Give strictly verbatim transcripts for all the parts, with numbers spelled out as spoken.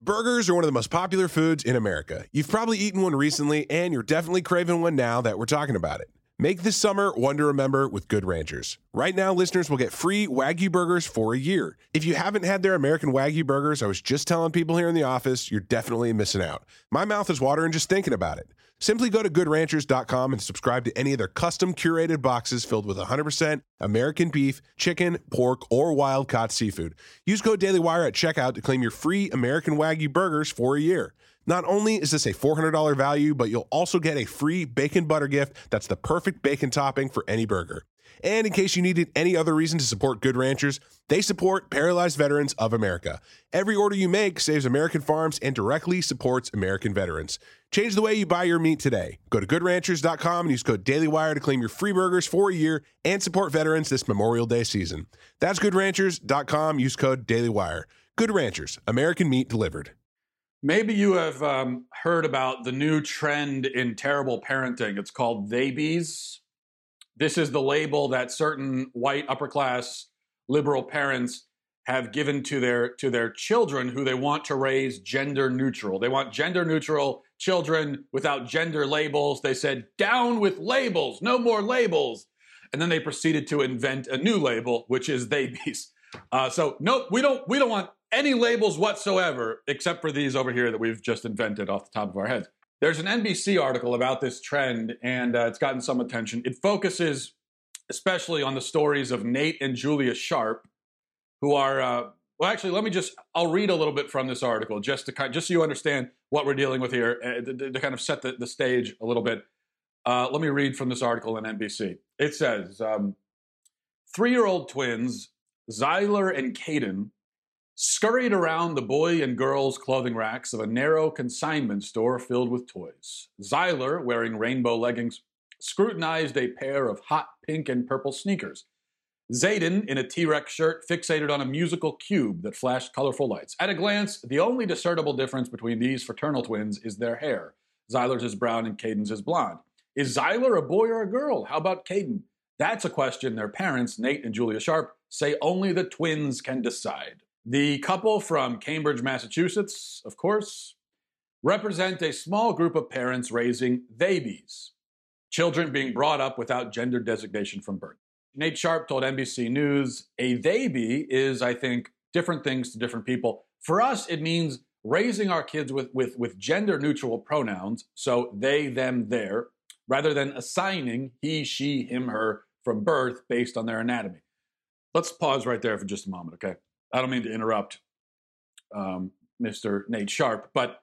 Burgers are one of the most popular foods in America. You've probably eaten one recently, and you're definitely craving one now that we're talking about it. Make this summer one to remember with Good Ranchers. Right now, listeners will get free Wagyu burgers for a year. If you haven't had their American Wagyu burgers, I was just telling people here in the office, you're definitely missing out. My mouth is watering just thinking about it. Simply go to good ranchers dot com and subscribe to any of their custom curated boxes filled with one hundred percent American beef, chicken, pork, or wild-caught seafood. Use code DailyWire at checkout to claim your free American Wagyu burgers for a year. Not only is this a four hundred dollars value, but you'll also get a free bacon butter gift that's the perfect bacon topping for any burger. And in case you needed any other reason to support Good Ranchers, they support Paralyzed Veterans of America. Every order you make saves American farms and directly supports American veterans. Change the way you buy your meat today. Go to good ranchers dot com and use code DailyWire to claim your free burgers for a year and support veterans this Memorial Day season. That's good ranchers dot com. Use code DailyWire. Good Ranchers, American meat delivered. Maybe you have um, heard about the new trend in terrible parenting. It's called theybies. This is the label that certain white upper-class liberal parents have given to their to their children who they want to raise gender neutral. They want gender neutral children without gender labels. They said, down with labels, no more labels. And then they proceeded to invent a new label, which is theybies. Uh, so no, we don't we don't want any labels whatsoever, except for these over here that we've just invented off the top of our heads. There's an N B C article about this trend, and uh, it's gotten some attention. It focuses especially on the stories of Nate and Julia Sharp, who are, uh, well, actually, let me just, I'll read a little bit from this article just to kind, just so you understand what we're dealing with here, uh, to, to kind of set the, the stage a little bit. Uh, let me read from this article on N B C. It says, um, three-year-old twins, Zyler and Caden, scurried around the boy and girl's clothing racks of a narrow consignment store filled with toys. Zyler, wearing rainbow leggings, scrutinized a pair of hot pink and purple sneakers. Zayden, in a T-Rex shirt, fixated on a musical cube that flashed colorful lights. At a glance, the only discernible difference between these fraternal twins is their hair. Zyler's is brown and Caden's is blonde. Is Zyler a boy or a girl? How about Caden? That's a question their parents, Nate and Julia Sharp, say only the twins can decide. The couple from Cambridge, Massachusetts, of course, represent a small group of parents raising theybies, children being brought up without gender designation from birth. Nate Sharp told N B C News, a theyby is, I think, different things to different people. For us, it means raising our kids with, with, with gender-neutral pronouns, so they, them, their, rather than assigning he, she, him, her from birth based on their anatomy. Let's pause right there for just a moment, okay? I don't mean to interrupt um, Mister Nate Sharp, but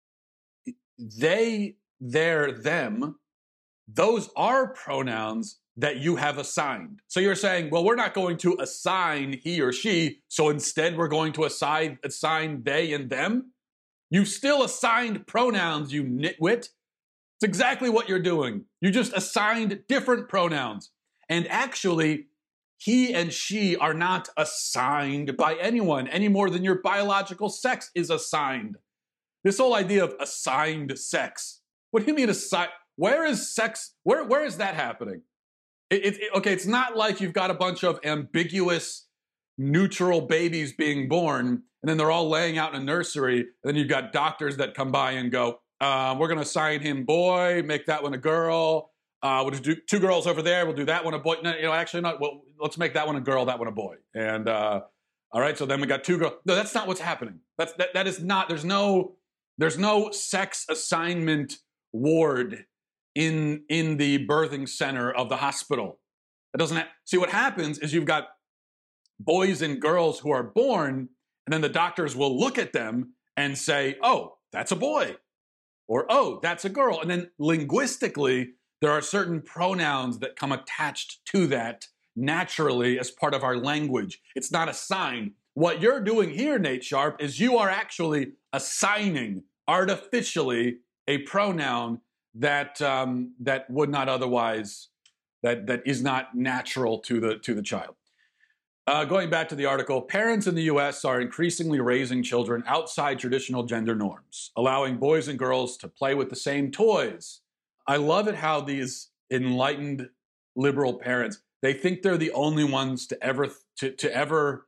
they, their, them, those are pronouns that you have assigned. So you're saying, well, we're not going to assign he or she, so instead we're going to assign, assign they and them? You've still assigned pronouns, you nitwit. It's exactly what you're doing. You just assigned different pronouns. And actually, he and she are not assigned by anyone any more than your biological sex is assigned. This whole idea of assigned sex. What do you mean assigned? Where is sex? Where, where is that happening? It, it, it, okay, it's not like you've got a bunch of ambiguous, neutral babies being born, and then they're all laying out in a nursery, and then you've got doctors that come by and go, uh, we're going to assign him boy, make that one a girl. Uh, we'll just do two girls over there. We'll do that one a boy. No, you know, actually not. Well, let's make that one a girl, that one a boy. And uh, all right, so then we got two girls. No, that's not what's happening. That's that. That is not. There's no. There's no sex assignment ward in in the birthing center of the hospital. It doesn't. Ha- See, what happens is you've got boys and girls who are born, and then the doctors will look at them and say, "Oh, that's a boy," or "Oh, that's a girl," and then linguistically, there are certain pronouns that come attached to that naturally as part of our language. It's not assigned. What you're doing here, Nate Sharp, is you are actually assigning artificially a pronoun that um, that would not otherwise, that that is not natural to the to the child. Uh, going back to the article, parents in the U S are increasingly raising children outside traditional gender norms, allowing boys and girls to play with the same toys. I love it how these enlightened liberal parents, they think they're the only ones to ever to, to ever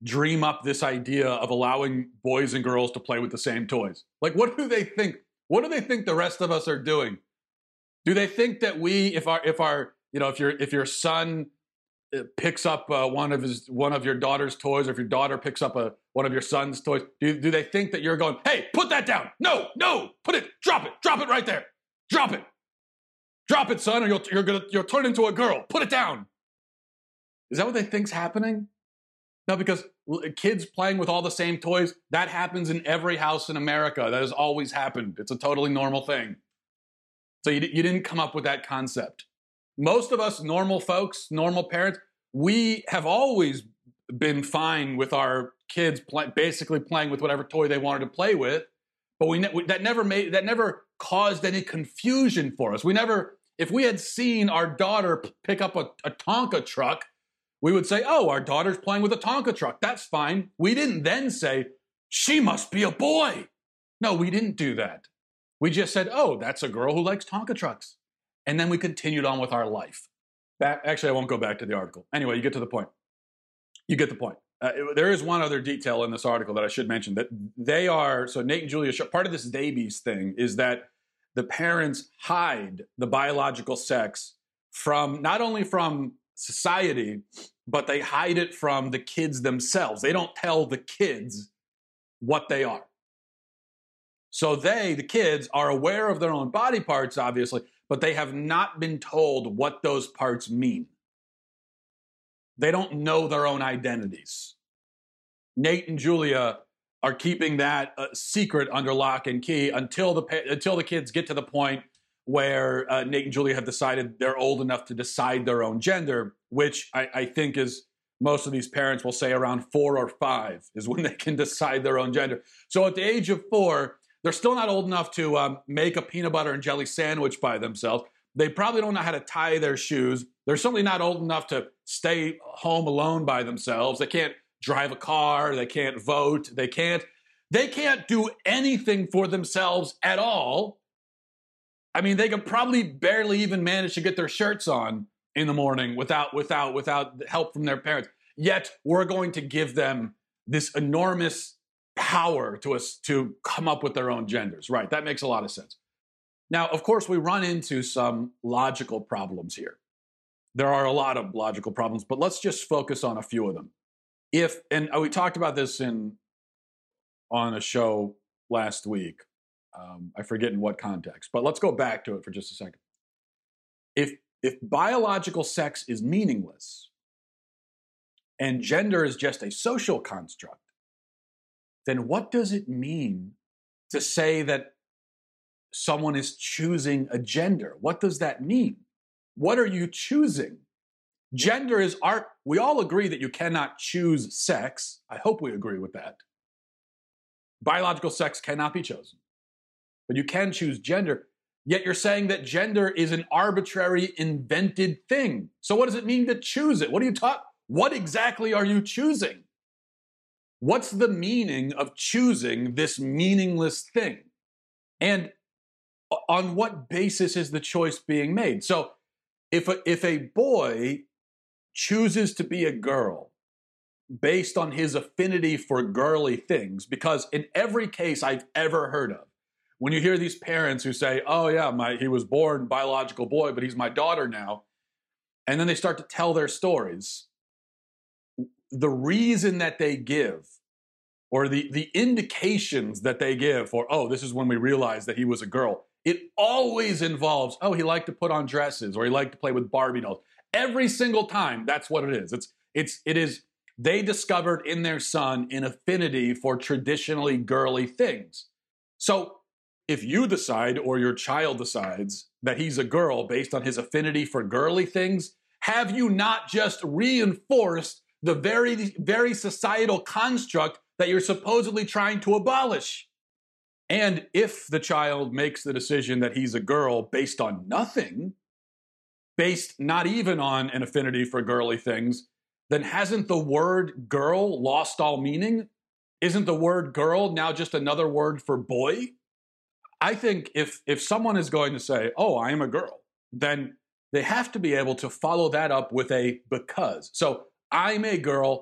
dream up this idea of allowing boys and girls to play with the same toys? Like, what do they think? What do they think the rest of us are doing? Do they think that we, if our, if our, you know, if your, if your son picks up uh, one of his, one of your daughter's toys, or if your daughter picks up a one of your son's toys, do, do they think that you're going, hey, put that down? No, no, put it, drop it, drop it right there, drop it, drop it, son, or you'll, you're gonna, you'll turn into a girl. Put it down. Is that what they think's happening? No, because kids playing with all the same toys, that happens in every house in America. That has always happened. It's a totally normal thing. So you, you didn't come up with that concept. Most of us normal folks, normal parents, we have always been fine with our kids play, basically playing with whatever toy they wanted to play with, but we, ne- that never made that never caused any confusion for us. We never, if we had seen our daughter p- pick up a, a Tonka truck, we would say, "Oh, our daughter's playing with a Tonka truck. That's fine." We didn't then say, "She must be a boy." No, we didn't do that. We just said, "Oh, that's a girl who likes Tonka trucks." And then we continued on with our life. Back, actually, I won't go back to the article. Anyway, you get to the point. You get the point. Uh, it, there is one other detail in this article that I should mention, that they are, so Nate and Julia, part of this Davies thing is that the parents hide the biological sex from, not only from society, but they hide it from the kids themselves. They don't tell the kids what they are. So they, the kids, are aware of their own body parts, obviously, but they have not been told what those parts mean. They don't know their own identities. Nate and Julia are keeping that uh, secret under lock and key until the until the kids get to the point where uh, Nate and Julia have decided they're old enough to decide their own gender, which I, I think is, most of these parents will say around four or five is when they can decide their own gender. So at the age of four, they're still not old enough to um, make a peanut butter and jelly sandwich by themselves. They probably don't know how to tie their shoes. They're certainly not old enough to stay home alone by themselves. They can't drive a car. They can't vote. They can't, they can't do anything for themselves at all. I mean, they could probably barely even manage to get their shirts on in the morning without, without, without help from their parents. Yet we're going to give them this enormous power to us to come up with their own genders. Right. That makes a lot of sense. Now, of course, we run into some logical problems here. There are a lot of logical problems, but let's just focus on a few of them. If, and we talked about this in on a show last week. Um, I forget in what context, but let's go back to it for just a second. If if biological sex is meaningless and gender is just a social construct, then what does it mean to say that someone is choosing a gender? What does that mean? What are you choosing? Gender is art. We all agree that you cannot choose sex. I hope we agree with that. Biological sex cannot be chosen, but you can choose gender. Yet you're saying that gender is an arbitrary, invented thing. So what does it mean to choose it? What are you talking? What exactly are you choosing? What's the meaning of choosing this meaningless thing? And on what basis is the choice being made? So if a, if a boy chooses to be a girl based on his affinity for girly things, because in every case I've ever heard of, when you hear these parents who say, oh yeah, my, he was born biological boy, but he's my daughter now, and then they start to tell their stories, the reason that they give, or the, the indications that they give for, oh, this is when we realized that he was a girl, it always involves, oh, he liked to put on dresses, or he liked to play with Barbie dolls. Every single time, that's what it is. It's, it's, it is, they discovered in their son an affinity for traditionally girly things. So if you decide, or your child decides, that he's a girl based on his affinity for girly things, have you not just reinforced the very, very societal construct that you're supposedly trying to abolish? And if the child makes the decision that he's a girl based on nothing, based not even on an affinity for girly things, then hasn't the word girl lost all meaning? Isn't the word girl now just another word for boy? I think if if someone is going to say, oh, I am a girl, then they have to be able to follow that up with a because. So I'm a girl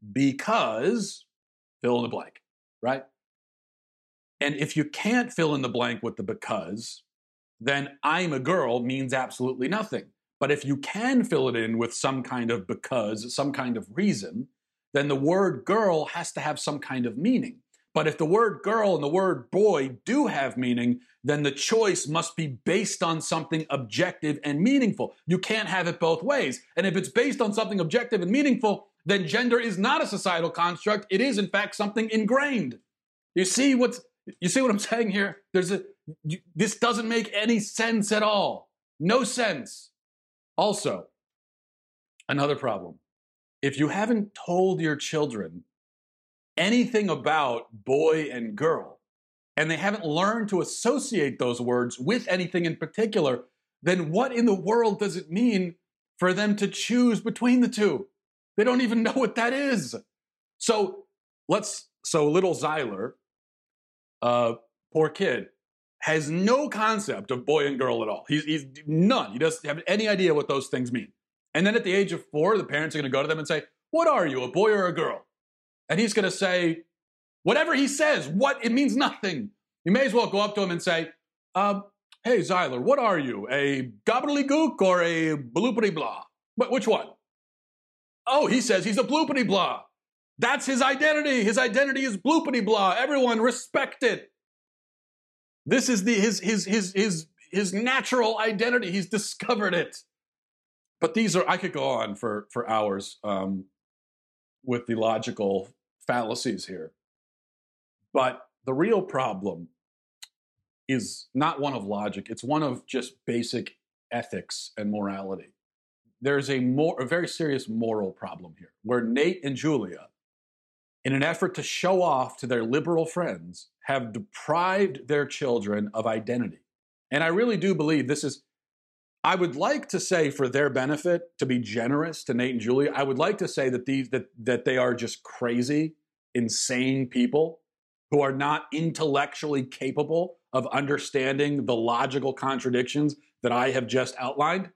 because fill in the blank, right? And if you can't fill in the blank with the because, then I'm a girl means absolutely nothing. But if you can fill it in with some kind of because, some kind of reason, then the word girl has to have some kind of meaning. But if the word girl and the word boy do have meaning, then the choice must be based on something objective and meaningful. You can't have it both ways. And if it's based on something objective and meaningful, then gender is not a societal construct. It is, in fact, something ingrained. You see what's, you see what I'm saying here? There's a, you, this doesn't make any sense at all. No sense. Also, another problem. If you haven't told your children anything about boy and girl, and they haven't learned to associate those words with anything in particular, then what in the world does it mean for them to choose between the two? They don't even know what that is. So let's, so little Zyler, uh, poor kid, has no concept of boy and girl at all. He's, he's none. He doesn't have any idea what those things mean. And then at the age of four, the parents are going to go to them and say, what are you, a boy or a girl? And he's going to say, whatever he says, what? It means nothing. You may as well go up to him and say, uh, hey, Zyler, what are you, a gobbledygook or a bloopity blah? But which one? Oh, he says he's a bloopity blah. That's his identity. His identity is bloopity blah. Everyone respect it. This is the his his his his his natural identity. He's discovered it. But these are, I could go on for for hours um, with the logical fallacies here. But the real problem is not one of logic. It's one of just basic ethics and morality. There's a more a very serious moral problem here, where Nate and Julia, in an effort to show off to their liberal friends, have deprived their children of identity. And I really do believe this is, I would like to say for their benefit, to be generous to Nate and Julia, I would like to say that these that that they are just crazy, insane people who are not intellectually capable of understanding the logical contradictions that I have just outlined.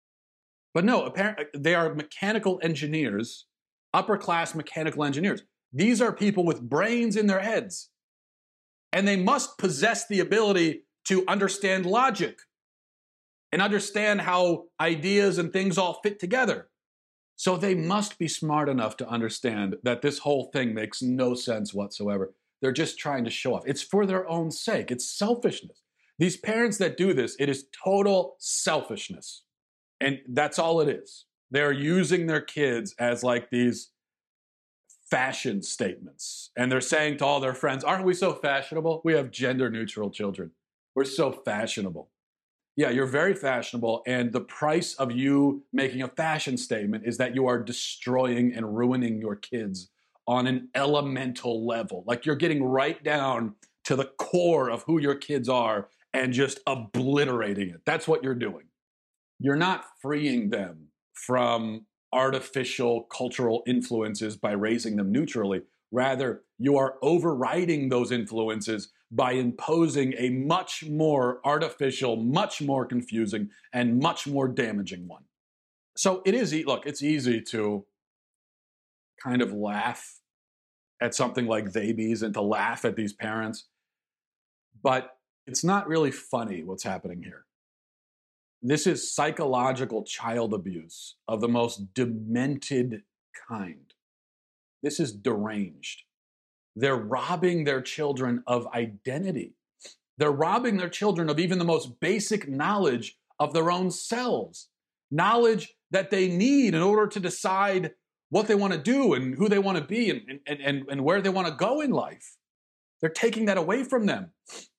But no, apparently they are mechanical engineers, upper-class mechanical engineers. These are people with brains in their heads, and they must possess the ability to understand logic and understand how ideas and things all fit together. So they must be smart enough to understand that this whole thing makes no sense whatsoever. They're just trying to show off. It's for their own sake. It's selfishness. These parents that do this, it is total selfishness. And that's all it is. They're using their kids as like these fashion statements. And they're saying to all their friends, aren't we so fashionable? We have gender neutral children. We're so fashionable. Yeah, you're very fashionable. And the price of you making a fashion statement is that you are destroying and ruining your kids on an elemental level. Like you're getting right down to the core of who your kids are and just obliterating it. That's what you're doing. You're not freeing them from artificial cultural influences by raising them neutrally. Rather, you are overriding those influences by imposing a much more artificial, much more confusing, and much more damaging one. So it is, look, it's easy to kind of laugh at something like Babies and to laugh at these parents, but it's not really funny what's happening here. This is psychological child abuse of the most demented kind. This is deranged. They're robbing their children of identity. They're robbing their children of even the most basic knowledge of their own selves, knowledge that they need in order to decide what they want to do and who they want to be and, and, and, and where they want to go in life. They're taking that away from them.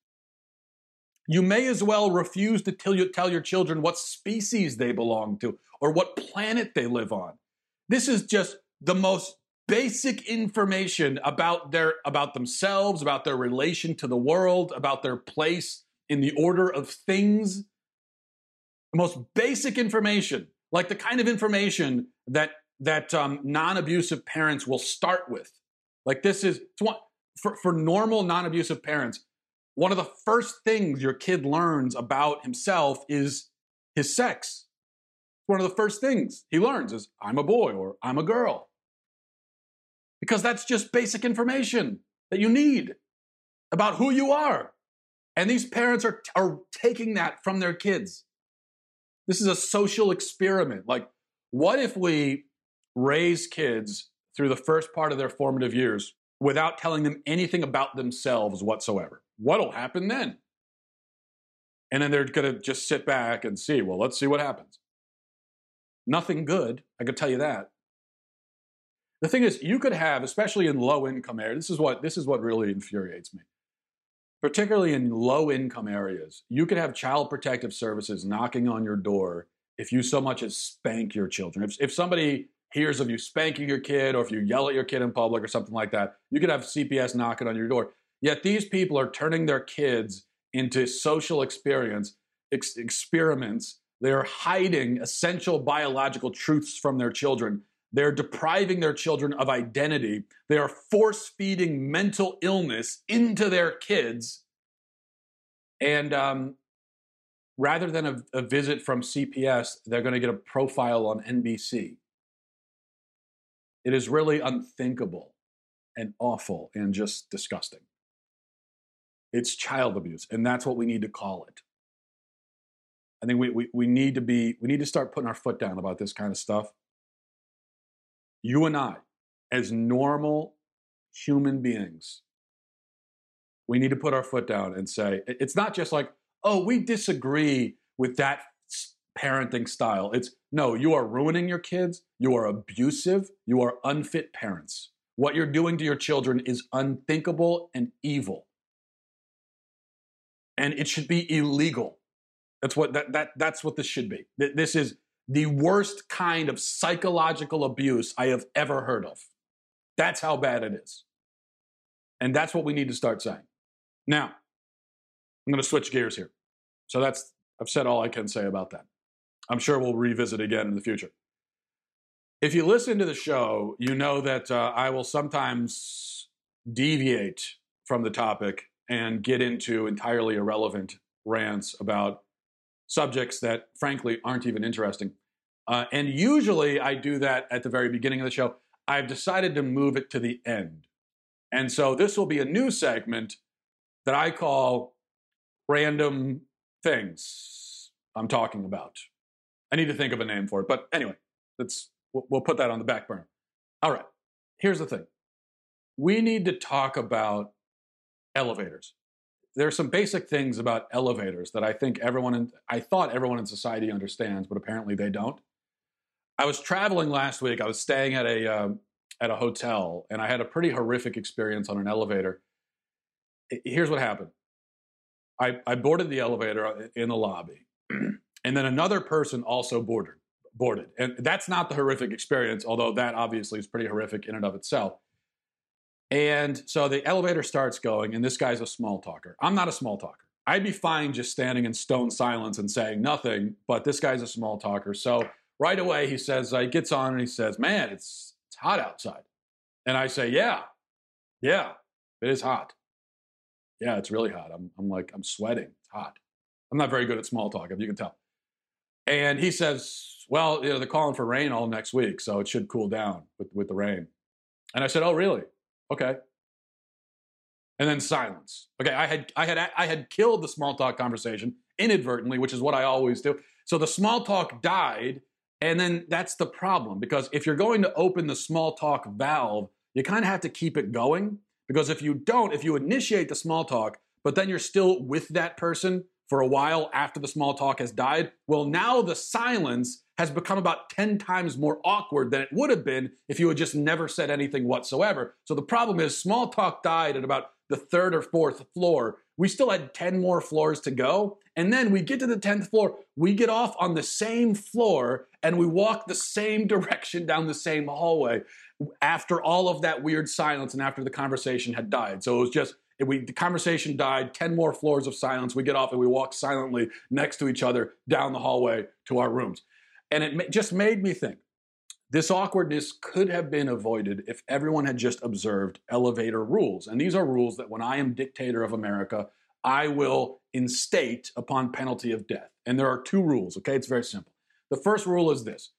You may as well refuse to tell, you, tell your children what species they belong to or what planet they live on. This is just the most basic information about their about themselves, about their relation to the world, about their place in the order of things. The most basic information, like the kind of information that that um, non-abusive parents will start with. Like this is one, for for normal non-abusive parents. One of the first things your kid learns about himself is his sex. One of the first things he learns is, I'm a boy or I'm a girl. because that's just basic information that you need about who you are. And these parents are, are taking that from their kids. This is a social experiment. Like, what if we raise kids through the first part of their formative years without telling them anything about themselves whatsoever? What'll happen then? And then they're going to just sit back and see, well, let's see what happens. Nothing good, I can tell you that. The thing is, you could have, especially in low-income areas, this is what this is what really infuriates me. Particularly in low-income areas, you could have child protective services knocking on your door if you so much as spank your children. If, if somebody hears of you spanking your kid, or if you yell at your kid in public or something like that, you could have C P S knocking on your door. Yet these people are turning their kids into social experience ex- experiments. They're hiding essential biological truths from their children. They're depriving their children of identity. They are force-feeding mental illness into their kids. And um, rather than a, a visit from C P S, they're going to get a profile on N B C. It is really unthinkable and awful and just disgusting. It's child abuse, and that's what we need to call it. I think we, we, we need to be, we need to start putting our foot down about this kind of stuff. You and I, as normal human beings, we need to put our foot down and say, it's not just like, oh, we disagree with that parenting style. It's, no, you are ruining your kids. You are abusive. You are unfit parents. What you're doing to your children is unthinkable and evil. And it should be illegal. That's what that, that that's what this should be. This is the worst kind of psychological abuse I have ever heard of. That's how bad it is. And that's what we need to start saying. Now, I'm going to switch gears here. So that's, I've said all I can say about that. I'm sure we'll revisit again in the future. If you listen to the show, you know that uh, I will sometimes deviate from the topic and get into entirely irrelevant rants about subjects that, frankly, aren't even interesting. Uh, and usually I do that at the very beginning of the show. I've decided to move it to the end. And so this will be a new segment that I call Random Things I'm Talking About. I need to think of a name for it. But anyway, let's, we'll put that on the back burner. All right, here's the thing. We need to talk about elevators. There's some basic things about elevators that I think everyone in, I thought everyone in society understands, but apparently they don't. I was traveling last week. I was staying at a um, at a hotel, and I had a pretty horrific experience on an elevator. Here's what happened. I, I boarded the elevator in the lobby, and then another person also boarded, boarded. And that's not the horrific experience, although that obviously is pretty horrific in and of itself. And so the elevator starts going, and this guy's a small talker. I'm not a small talker. I'd be fine just standing in stone silence and saying nothing, but this guy's a small talker. So right away he says, uh, he gets on and he says, man, it's it's hot outside. And I say, yeah, yeah, it is hot. Yeah, it's really hot. I'm, I'm like, I'm sweating. It's hot. I'm not very good at small talk, if you can tell. And he says, well, you know, they're calling for rain all next week, so it should cool down with, with the rain. And I said, oh, really? Okay. And then silence. Okay, I had I had I had killed the small talk conversation inadvertently, which is what I always do. So the small talk died, and then that's the problem, because if you're going to open the small talk valve, you kind of have to keep it going, because if you don't, if you initiate the small talk, but then you're still with that person for a while after the small talk has died, well, now the silence has become about ten times more awkward than it would have been if you had just never said anything whatsoever. So the problem is small talk died at about the third or fourth floor. We still had ten more floors to go. And then we get to the tenth floor, we get off on the same floor, and we walk the same direction down the same hallway after all of that weird silence and after the conversation had died. So it was just, we, the conversation died, ten more floors of silence. We get off and we walk silently next to each other down the hallway to our rooms. And it ma- just made me think, this awkwardness could have been avoided if everyone had just observed elevator rules. And these are rules that when I am dictator of America, I will instate upon penalty of death. And there are two rules, okay? It's very simple. The first rule is this.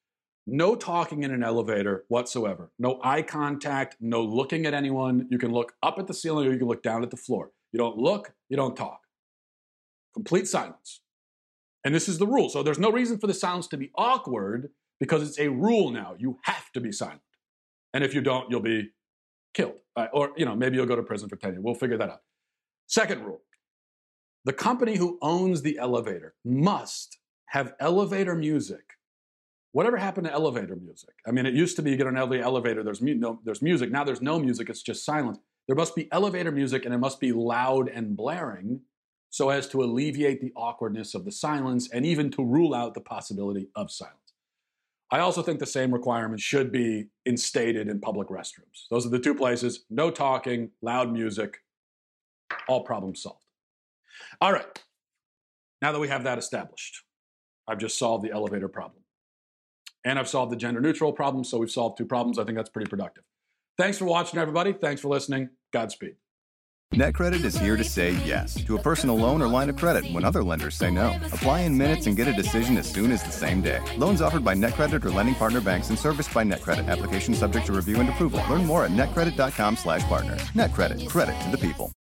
No talking in an elevator whatsoever. No eye contact, no looking at anyone. You can look up at the ceiling or you can look down at the floor. You don't look, you don't talk. Complete silence. And this is the rule. So there's no reason for the silence to be awkward because it's a rule now. You have to be silent. And if you don't, you'll be killed. Uh, or, you know, maybe you'll go to prison for ten years. We'll figure that out. Second rule. The company who owns the elevator must have elevator music. Whatever happened to elevator music? I mean, it used to be you get on every elevator, there's, mu- no, there's music. Now there's no music, it's just silence. There must be elevator music, and it must be loud and blaring so as to alleviate the awkwardness of the silence and even to rule out the possibility of silence. I also think the same requirement should be instated in public restrooms. Those are the two places, no talking, loud music, all problems solved. All right, now that we have that established, I've just solved the elevator problem. And I've solved the gender neutral problem, so we've solved two problems. I think that's pretty productive. Thanks for watching, everybody. Thanks for listening. Godspeed. NetCredit is here to say yes to a personal loan or line of credit when other lenders say no. Apply in minutes and get a decision as soon as the same day. Loans offered by NetCredit or lending partner banks and serviced by NetCredit. Application subject to review and approval. Learn more at netcredit.com slash partner. NetCredit. Credit to the people.